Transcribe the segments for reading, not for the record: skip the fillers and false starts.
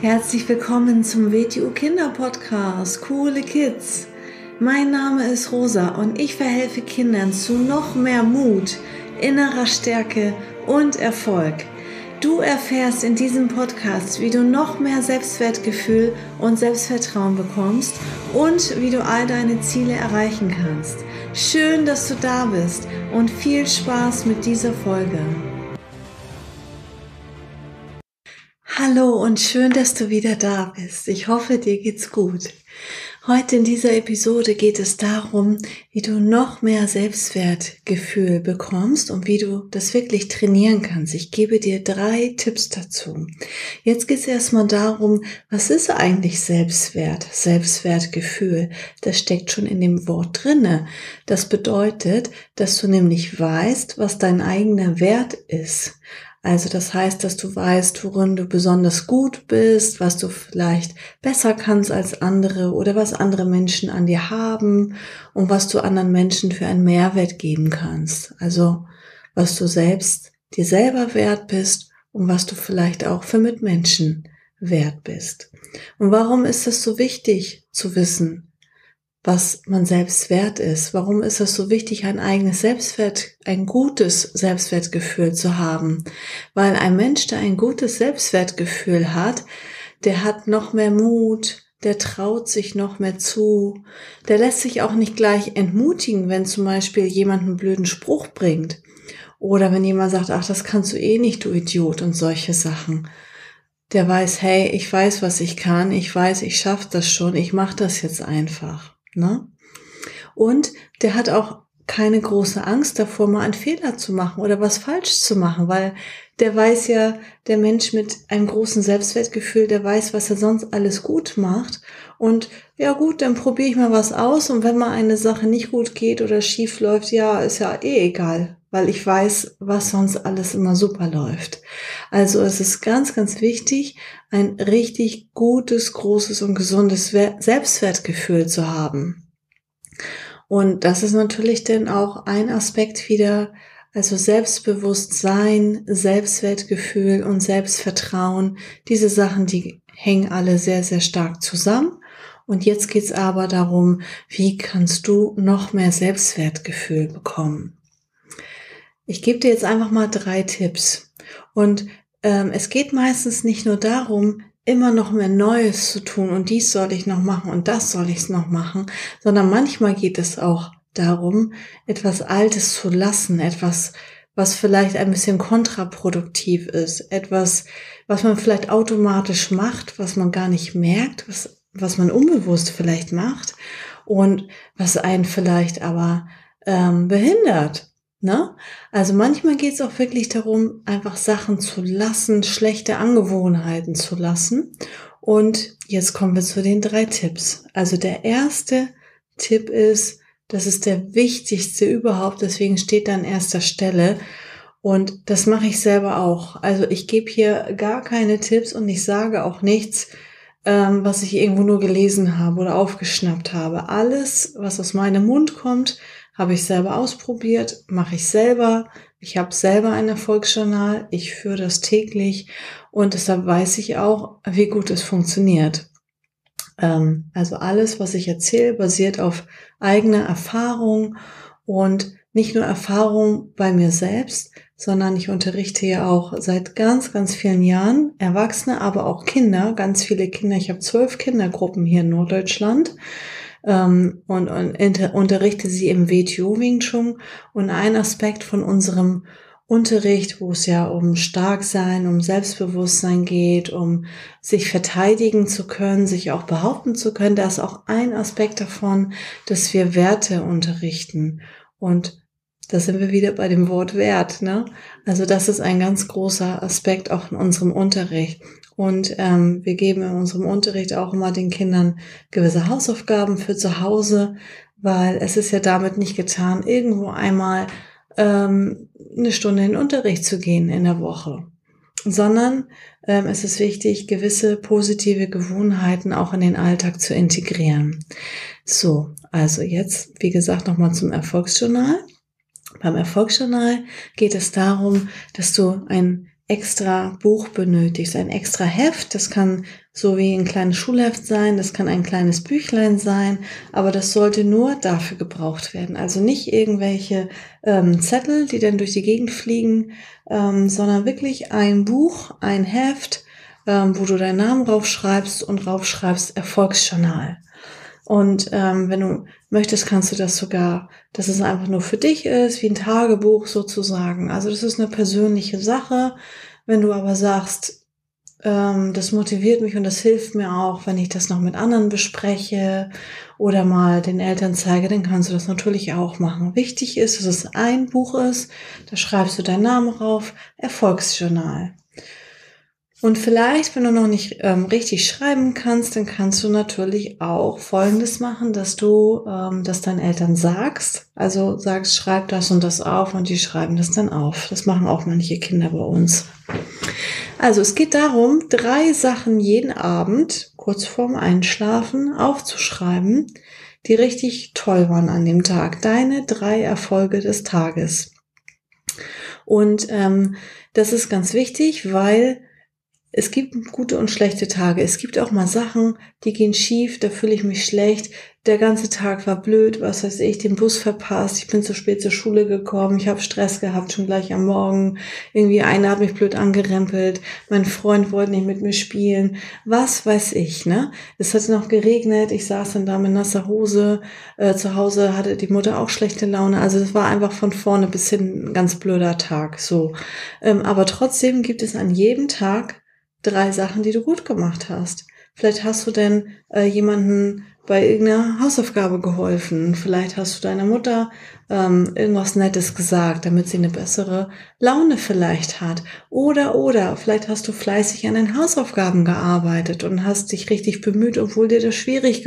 Herzlich willkommen zum WTU Kinder Podcast, Coole Kids. Mein Name ist Rosa und ich verhelfe Kindern zu noch mehr Mut, innerer Stärke und Erfolg. Du erfährst in diesem Podcast, wie du noch mehr Selbstwertgefühl und Selbstvertrauen bekommst und wie du all deine Ziele erreichen kannst. Schön, dass du da bist und viel Spaß mit dieser Folge. Hallo und schön, dass du wieder da bist. Ich hoffe, dir geht's gut. Heute in dieser Episode geht es darum, wie du noch mehr Selbstwertgefühl bekommst und wie du das wirklich trainieren kannst. Ich gebe dir 3 Tipps dazu. Jetzt geht es erstmal darum, was ist eigentlich Selbstwert? Selbstwertgefühl, das steckt schon in dem Wort drinne. Das bedeutet, dass du nämlich weißt, was dein eigener Wert ist. Also das heißt, dass du weißt, worin du besonders gut bist, was du vielleicht besser kannst als andere oder was andere Menschen an dir haben und was du anderen Menschen für einen Mehrwert geben kannst. Also was du dir selber wert bist und was du vielleicht auch für Mitmenschen wert bist. Und warum ist es so wichtig zu wissen, was man selbst wert ist? Warum ist es so wichtig, ein gutes Selbstwertgefühl zu haben? Weil ein Mensch, der ein gutes Selbstwertgefühl hat, der hat noch mehr Mut, der traut sich noch mehr zu, der lässt sich auch nicht gleich entmutigen, wenn zum Beispiel jemand einen blöden Spruch bringt. Oder wenn jemand sagt, ach, das kannst du eh nicht, du Idiot, und solche Sachen. Der weiß, hey, ich weiß, was ich kann, ich weiß, ich schaffe das schon, ich mache das jetzt einfach. Ne? Und der hat auch keine große Angst davor, mal einen Fehler zu machen oder was falsch zu machen, weil der weiß ja, der Mensch mit einem großen Selbstwertgefühl, der weiß, was er sonst alles gut macht. Und ja gut, dann probiere ich mal was aus und wenn mal eine Sache nicht gut geht oder schief läuft, ja, ist ja eh egal, weil ich weiß, was sonst alles immer super läuft. Also es ist ganz, ganz wichtig, ein richtig gutes, großes und gesundes Selbstwertgefühl zu haben. Und das ist natürlich dann auch ein Aspekt wieder, also Selbstbewusstsein, Selbstwertgefühl und Selbstvertrauen. Diese Sachen, die hängen alle sehr, sehr stark zusammen. Und jetzt geht's aber darum, wie kannst du noch mehr Selbstwertgefühl bekommen? Ich gebe dir jetzt einfach mal 3 Tipps. Und es geht meistens nicht nur darum, immer noch mehr Neues zu tun und dies soll ich noch machen und das soll ich noch machen, sondern manchmal geht es auch darum, etwas Altes zu lassen, etwas, was vielleicht ein bisschen kontraproduktiv ist, etwas, was man vielleicht automatisch macht, was man gar nicht merkt, was man unbewusst vielleicht macht und was einen vielleicht aber behindert. Ne? Also manchmal geht es auch wirklich darum, einfach Sachen zu lassen, schlechte Angewohnheiten zu lassen. Und jetzt kommen wir zu den 3 Tipps. Also der erste Tipp ist, das ist der wichtigste überhaupt, deswegen steht da an erster Stelle. Und das mache ich selber auch. Also ich gebe hier gar keine Tipps und ich sage auch nichts, was ich irgendwo nur gelesen habe oder aufgeschnappt habe. Alles, was aus meinem Mund kommt, habe ich selber ausprobiert, mache ich selber. Ich habe selber ein Erfolgsjournal, ich führe das täglich und deshalb weiß ich auch, wie gut es funktioniert. Also alles, was ich erzähle, basiert auf eigener Erfahrung und nicht nur Erfahrung bei mir selbst, sondern ich unterrichte ja auch seit ganz, ganz vielen Jahren Erwachsene, aber auch Kinder, ganz viele Kinder. Ich habe 12 Kindergruppen hier in Norddeutschland und unterrichte sie im WTO Wing Chun. Und ein Aspekt von unserem Unterricht, wo es ja um Starksein, um Selbstbewusstsein geht, um sich verteidigen zu können, sich auch behaupten zu können, da ist auch ein Aspekt davon, dass wir Werte unterrichten. Und da sind wir wieder bei dem Wort Wert, ne? Also das ist ein ganz großer Aspekt auch in unserem Unterricht. Und wir geben in unserem Unterricht auch immer den Kindern gewisse Hausaufgaben für zu Hause, weil es ist ja damit nicht getan, irgendwo einmal eine Stunde in den Unterricht zu gehen in der Woche, sondern es ist wichtig, gewisse positive Gewohnheiten auch in den Alltag zu integrieren. So, also jetzt, wie gesagt, nochmal zum Erfolgsjournal. Beim Erfolgsjournal geht es darum, dass du ein extra Buch benötigst, ein extra Heft. Das kann so wie ein kleines Schulheft sein, das kann ein kleines Büchlein sein, aber das sollte nur dafür gebraucht werden. Also nicht irgendwelche Zettel, die dann durch die Gegend fliegen, sondern wirklich ein Buch, ein Heft, wo du deinen Namen raufschreibst und raufschreibst Erfolgsjournal. Und wenn du möchtest, kannst du das sogar, dass es einfach nur für dich ist, wie ein Tagebuch sozusagen. Also das ist eine persönliche Sache. Wenn du aber sagst, das motiviert mich und das hilft mir auch, wenn ich das noch mit anderen bespreche oder mal den Eltern zeige, dann kannst du das natürlich auch machen. Wichtig ist, dass es ein Buch ist, da schreibst du deinen Namen rauf, Erfolgsjournal. Und vielleicht, wenn du noch nicht richtig schreiben kannst, dann kannst du natürlich auch Folgendes machen, dass du das deinen Eltern sagst. Also sagst, schreib das und das auf und die schreiben das dann auf. Das machen auch manche Kinder bei uns. Also es geht darum, 3 Sachen jeden Abend, kurz vorm Einschlafen, aufzuschreiben, die richtig toll waren an dem Tag. Deine 3 Erfolge des Tages. Und das ist ganz wichtig, weil es gibt gute und schlechte Tage. Es gibt auch mal Sachen, die gehen schief, da fühle ich mich schlecht. Der ganze Tag war blöd, was weiß ich, den Bus verpasst, ich bin zu spät zur Schule gekommen, ich habe Stress gehabt, schon gleich am Morgen. Irgendwie einer hat mich blöd angerempelt, mein Freund wollte nicht mit mir spielen. Was weiß ich, ne? Es hat noch geregnet, ich saß dann da mit nasser Hose. Zu Hause hatte die Mutter auch schlechte Laune. Also es war einfach von vorne bis hin ein ganz blöder Tag. So, aber trotzdem gibt es an jedem Tag 3 Sachen, die du gut gemacht hast. Vielleicht hast du denn jemanden bei irgendeiner Hausaufgabe geholfen. Vielleicht hast du deiner Mutter irgendwas Nettes gesagt, damit sie eine bessere Laune vielleicht hat. Oder vielleicht hast du fleißig an den Hausaufgaben gearbeitet und hast dich richtig bemüht, obwohl dir das schwierig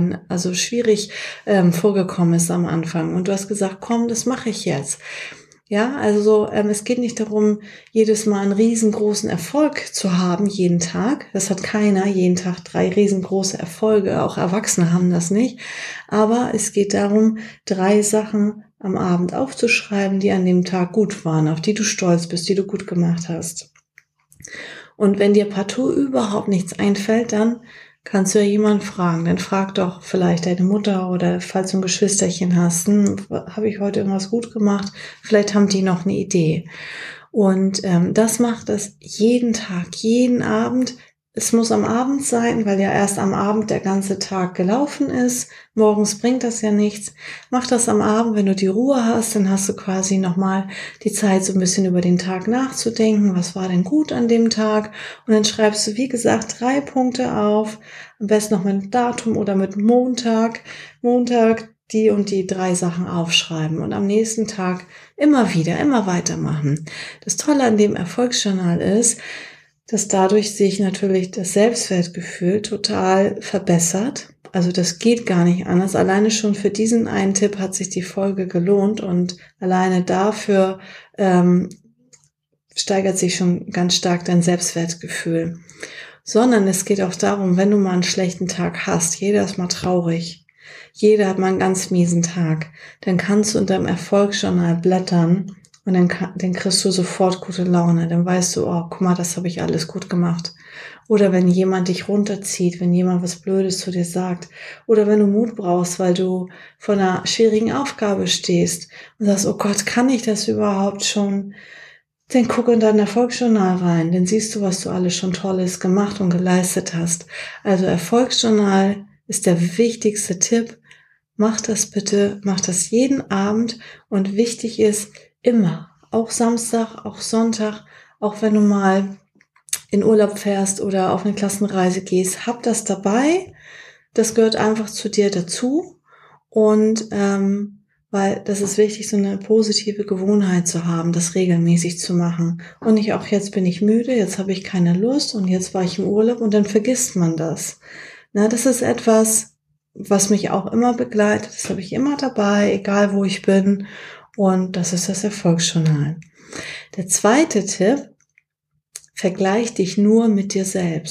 vorgekommen ist am Anfang. Und du hast gesagt, komm, das mache ich jetzt. Ja, also es geht nicht darum, jedes Mal einen riesengroßen Erfolg zu haben, jeden Tag. Das hat keiner, jeden Tag 3 riesengroße Erfolge. Auch Erwachsene haben das nicht. Aber es geht darum, 3 Sachen am Abend aufzuschreiben, die an dem Tag gut waren, auf die du stolz bist, die du gut gemacht hast. Und wenn dir partout überhaupt nichts einfällt, dann kannst du ja jemanden fragen. Dann frag doch vielleicht deine Mutter oder falls du ein Geschwisterchen hast, habe ich heute irgendwas gut gemacht? Vielleicht haben die noch eine Idee. Und das macht es jeden Tag, jeden Abend. Es muss am Abend sein, weil ja erst am Abend der ganze Tag gelaufen ist. Morgens bringt das ja nichts. Mach das am Abend, wenn du die Ruhe hast, dann hast du quasi nochmal die Zeit, so ein bisschen über den Tag nachzudenken. Was war denn gut an dem Tag? Und dann schreibst du, wie gesagt, 3 Punkte auf. Am besten noch mit Datum oder mit Montag. Montag die und die 3 Sachen aufschreiben und am nächsten Tag immer weitermachen. Das Tolle an dem Erfolgsjournal ist, dass dadurch sich natürlich das Selbstwertgefühl total verbessert. Also das geht gar nicht anders. Alleine schon für diesen einen Tipp hat sich die Folge gelohnt und alleine dafür steigert sich schon ganz stark dein Selbstwertgefühl. Sondern es geht auch darum, wenn du mal einen schlechten Tag hast, jeder ist mal traurig, jeder hat mal einen ganz miesen Tag, dann kannst du in deinem Erfolgsjournal blättern und dann kriegst du sofort gute Laune. Dann weißt du, oh, guck mal, das habe ich alles gut gemacht. Oder wenn jemand dich runterzieht, wenn jemand was Blödes zu dir sagt. Oder wenn du Mut brauchst, weil du vor einer schwierigen Aufgabe stehst und sagst, oh Gott, kann ich das überhaupt schon? Dann guck in dein Erfolgsjournal rein. Dann siehst du, was du alles schon Tolles gemacht und geleistet hast. Also Erfolgsjournal ist der wichtigste Tipp. Mach das bitte, mach das jeden Abend und wichtig ist, immer, auch Samstag, auch Sonntag, auch wenn du mal in Urlaub fährst oder auf eine Klassenreise gehst, hab das dabei. Das gehört einfach zu dir dazu und weil das ist wichtig, so eine positive Gewohnheit zu haben, das regelmäßig zu machen. Und nicht auch, jetzt bin ich müde, jetzt habe ich keine Lust und jetzt war ich im Urlaub und dann vergisst man das. Na, das ist etwas, was mich auch immer begleitet. Das habe ich immer dabei, egal wo ich bin. Und das ist das Erfolgsjournal. Der zweite Tipp: Vergleich dich nur mit dir selbst.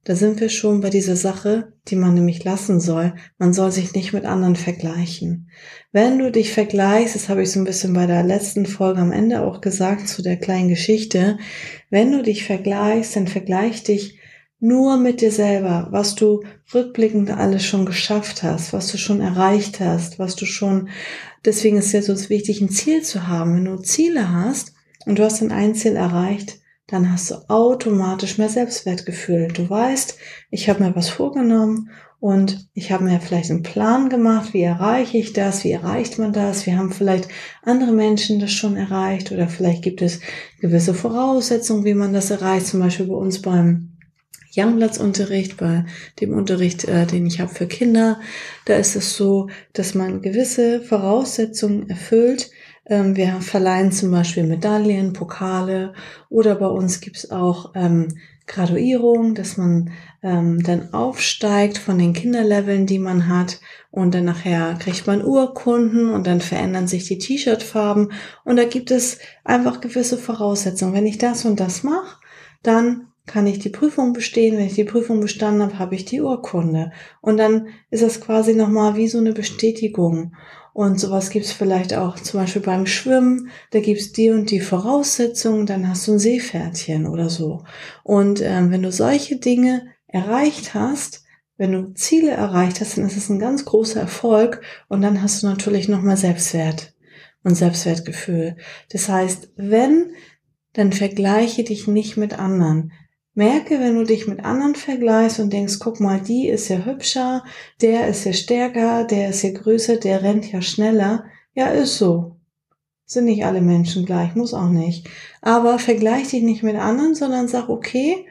Da sind wir schon bei dieser Sache, die man nämlich lassen soll. Man soll sich nicht mit anderen vergleichen. Wenn du dich vergleichst, das habe ich so ein bisschen bei der letzten Folge am Ende auch gesagt, zu der kleinen Geschichte, wenn du dich vergleichst, dann vergleich dich nur mit dir selber, was du rückblickend alles schon geschafft hast, was du schon erreicht hast, deswegen ist ja so wichtig, ein Ziel zu haben. Wenn du Ziele hast und du hast dann ein Ziel erreicht, dann hast du automatisch mehr Selbstwertgefühl. Du weißt, ich habe mir was vorgenommen und ich habe mir vielleicht einen Plan gemacht, wie erreiche ich das, wie erreicht man das, wie haben vielleicht andere Menschen das schon erreicht oder vielleicht gibt es gewisse Voraussetzungen, wie man das erreicht, zum Beispiel bei uns beim Youngbloods-Unterricht, bei dem Unterricht, den ich habe für Kinder, da ist es so, dass man gewisse Voraussetzungen erfüllt. Wir verleihen zum Beispiel Medaillen, Pokale oder bei uns gibt's auch Graduierung, dass man dann aufsteigt von den Kinderleveln, die man hat und dann nachher kriegt man Urkunden und dann verändern sich die T-Shirt-Farben und da gibt es einfach gewisse Voraussetzungen. Wenn ich das und das mache, dann kann ich die Prüfung bestehen. Wenn ich die Prüfung bestanden habe, habe ich die Urkunde. Und dann ist das quasi nochmal wie so eine Bestätigung. Und sowas gibt's vielleicht auch zum Beispiel beim Schwimmen. Da gibt's die und die Voraussetzungen, dann hast du ein Seepferdchen oder so. Und wenn du solche Dinge erreicht hast, wenn du Ziele erreicht hast, dann ist es ein ganz großer Erfolg. Und dann hast du natürlich nochmal Selbstwert und Selbstwertgefühl. Das heißt, dann vergleiche dich nicht mit anderen. Merke, wenn du dich mit anderen vergleichst und denkst, guck mal, die ist ja hübscher, der ist ja stärker, der ist ja größer, der rennt ja schneller. Ja, ist so. Sind nicht alle Menschen gleich, muss auch nicht. Aber vergleich dich nicht mit anderen, sondern sag, okay,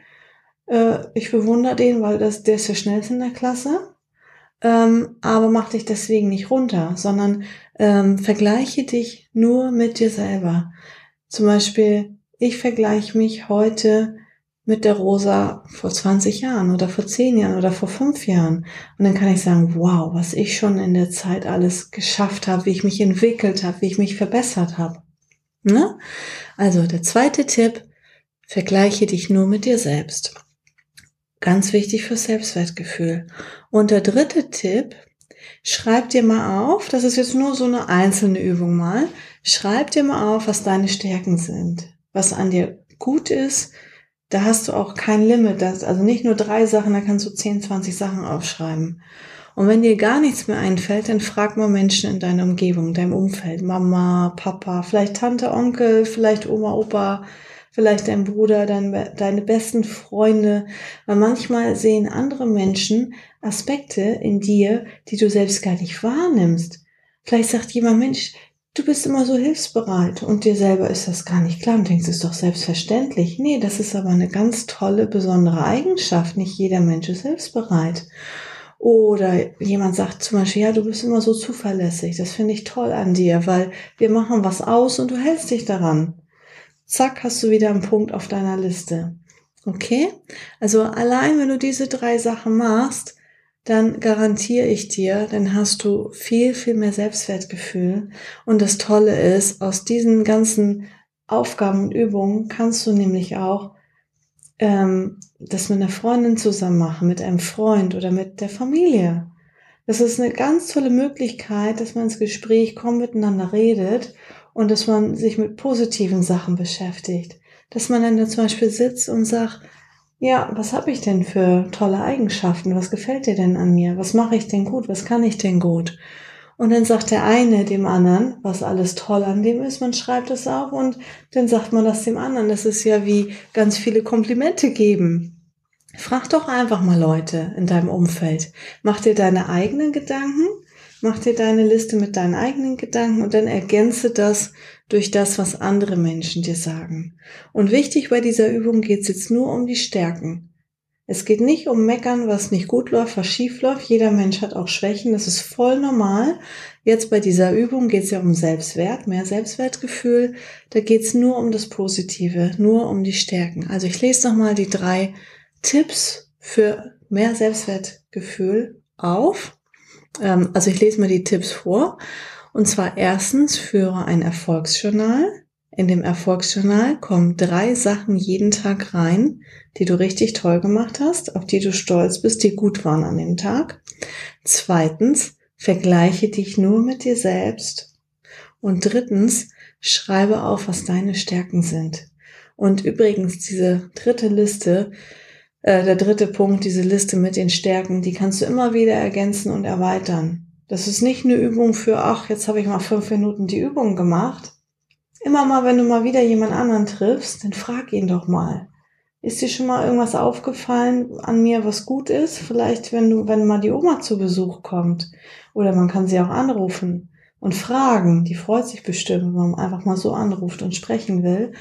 ich bewundere den, weil der ist der schnellste in der Klasse. Aber mach dich deswegen nicht runter, sondern vergleiche dich nur mit dir selber. Zum Beispiel, ich vergleiche mich heute mit der Rosa vor 20 Jahren oder vor 10 Jahren oder vor 5 Jahren. Und dann kann ich sagen, wow, was ich schon in der Zeit alles geschafft habe, wie ich mich entwickelt habe, wie ich mich verbessert habe. Ne? Also der zweite Tipp, vergleiche dich nur mit dir selbst. Ganz wichtig für Selbstwertgefühl. Und der dritte Tipp, schreib dir mal auf, das ist jetzt nur so eine einzelne Übung mal, schreib dir mal auf, was deine Stärken sind, was an dir gut ist. Da hast du auch kein Limit, also nicht nur 3 Sachen, da kannst du 10, 20 Sachen aufschreiben. Und wenn dir gar nichts mehr einfällt, dann frag mal Menschen in deiner Umgebung, in deinem Umfeld, Mama, Papa, vielleicht Tante, Onkel, vielleicht Oma, Opa, vielleicht dein Bruder, deine besten Freunde. Weil manchmal sehen andere Menschen Aspekte in dir, die du selbst gar nicht wahrnimmst. Vielleicht sagt jemand, Mensch, du bist immer so hilfsbereit und dir selber ist das gar nicht klar und denkst, es ist doch selbstverständlich. Nee, das ist aber eine ganz tolle, besondere Eigenschaft. Nicht jeder Mensch ist hilfsbereit. Oder jemand sagt zum Beispiel, ja, du bist immer so zuverlässig. Das finde ich toll an dir, weil wir machen was aus und du hältst dich daran. Zack, hast du wieder einen Punkt auf deiner Liste. Okay? Also allein, wenn du diese 3 Sachen machst, dann garantiere ich dir, dann hast du viel, viel mehr Selbstwertgefühl. Und das Tolle ist, aus diesen ganzen Aufgaben und Übungen kannst du nämlich auch das mit einer Freundin zusammen machen, mit einem Freund oder mit der Familie. Das ist eine ganz tolle Möglichkeit, dass man ins Gespräch kommt, miteinander redet und dass man sich mit positiven Sachen beschäftigt. Dass man dann da zum Beispiel sitzt und sagt, ja, was habe ich denn für tolle Eigenschaften? Was gefällt dir denn an mir? Was mache ich denn gut? Was kann ich denn gut? Und dann sagt der eine dem anderen, was alles toll an dem ist. Man schreibt es auf und dann sagt man das dem anderen. Das ist ja wie ganz viele Komplimente geben. Frag doch einfach mal Leute in deinem Umfeld. Mach dir deine eigenen Gedanken, mach dir deine Liste mit deinen eigenen Gedanken und dann ergänze das durch das, was andere Menschen dir sagen. Und wichtig bei dieser Übung geht es jetzt nur um die Stärken. Es geht nicht um Meckern, was nicht gut läuft, was schief läuft. Jeder Mensch hat auch Schwächen, das ist voll normal. Jetzt bei dieser Übung geht es ja um Selbstwert, mehr Selbstwertgefühl. Da geht es nur um das Positive, nur um die Stärken. Also ich lese nochmal die 3 Tipps für mehr Selbstwertgefühl auf. Also ich lese mal die Tipps vor. Und zwar erstens, führe ein Erfolgsjournal. In dem Erfolgsjournal kommen 3 Sachen jeden Tag rein, die du richtig toll gemacht hast, auf die du stolz bist, die gut waren an dem Tag. 2. Vergleiche dich nur mit dir selbst. Und 3. schreibe auf, was deine Stärken sind. Und übrigens, diese dritte Liste, der dritte Punkt, diese Liste mit den Stärken, die kannst du immer wieder ergänzen und erweitern. Das ist nicht eine Übung für, ach, jetzt habe ich mal 5 Minuten die Übung gemacht. Immer mal, wenn du mal wieder jemand anderen triffst, dann frag ihn doch mal. Ist dir schon mal irgendwas aufgefallen an mir, was gut ist? Vielleicht, wenn mal die Oma zu Besuch kommt. Oder man kann sie auch anrufen und fragen. Die freut sich bestimmt, wenn man einfach mal so anruft und sprechen will.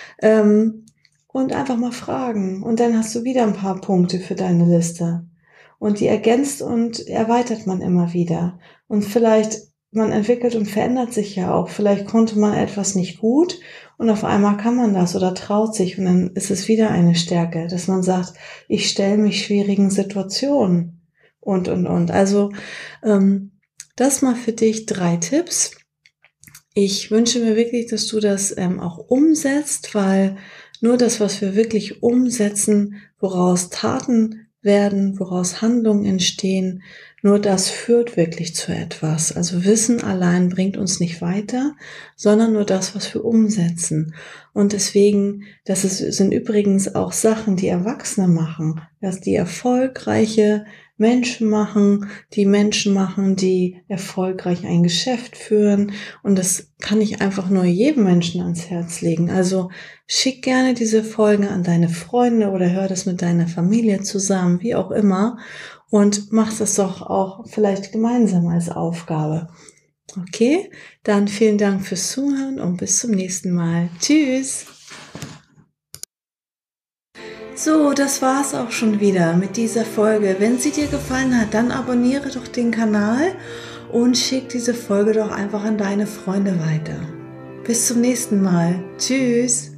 Und einfach mal fragen. Und dann hast du wieder ein paar Punkte für deine Liste. Und die ergänzt und erweitert man immer wieder. Und vielleicht, man entwickelt und verändert sich ja auch. Vielleicht konnte man etwas nicht gut und auf einmal kann man das oder traut sich und dann ist es wieder eine Stärke, dass man sagt, ich stelle mich schwierigen Situationen und. Also das mal für dich 3 Tipps. Ich wünsche mir wirklich, dass du das auch umsetzt, weil nur das, was wir wirklich umsetzen, woraus Taten werden, woraus Handlungen entstehen, nur das führt wirklich zu etwas. Also Wissen allein bringt uns nicht weiter, sondern nur das, was wir umsetzen. Und deswegen, sind übrigens auch Sachen, die Erwachsene machen, dass die erfolgreiche Menschen machen, die erfolgreich ein Geschäft führen. Und das kann ich einfach nur jedem Menschen ans Herz legen. Also schick gerne diese Folgen an deine Freunde oder hör das mit deiner Familie zusammen, wie auch immer. Und mach das doch auch vielleicht gemeinsam als Aufgabe. Okay, dann vielen Dank fürs Zuhören und bis zum nächsten Mal. Tschüss! So, das war's auch schon wieder mit dieser Folge. Wenn sie dir gefallen hat, dann abonniere doch den Kanal und schick diese Folge doch einfach an deine Freunde weiter. Bis zum nächsten Mal. Tschüss!